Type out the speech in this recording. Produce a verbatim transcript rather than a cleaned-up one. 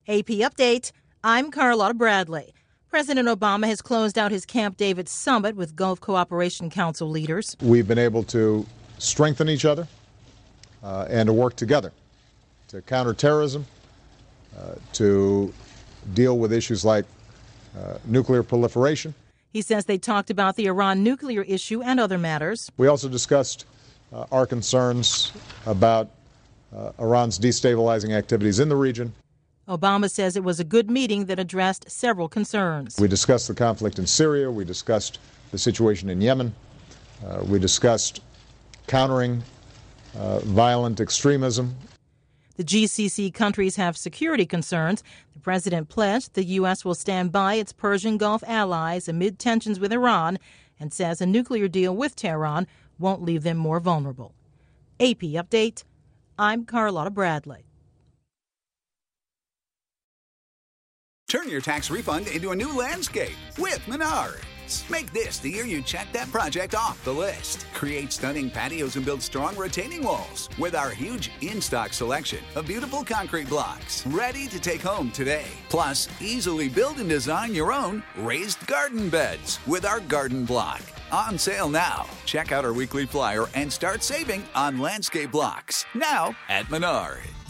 A P Update, I'm Carlotta Bradley. President Obama has closed out his Camp David summit with Gulf Cooperation Council leaders. We've been able to strengthen each other uh, and to work together to counter terrorism, uh, to deal with issues like uh, nuclear proliferation. He says they talked about the Iran nuclear issue and other matters. We also discussed uh, our concerns about uh, Iran's destabilizing activities in the region. Obama says it was a good meeting that addressed several concerns. We discussed the conflict in Syria. We discussed the situation in Yemen. Uh, we discussed countering uh, violent extremism. The G C C countries have security concerns. The president pledged the U S will stand by its Persian Gulf allies amid tensions with Iran and says a nuclear deal with Tehran won't leave them more vulnerable. A P Update, I'm Carlotta Bradley. Turn your tax refund into a new landscape with Menards. Make this the year you check that project off the list. Create stunning patios and build strong retaining walls with our huge in-stock selection of beautiful concrete blocks ready to take home today. Plus, easily build and design your own raised garden beds with our garden block. On sale now. Check out our weekly flyer and start saving on landscape blocks now at Menards.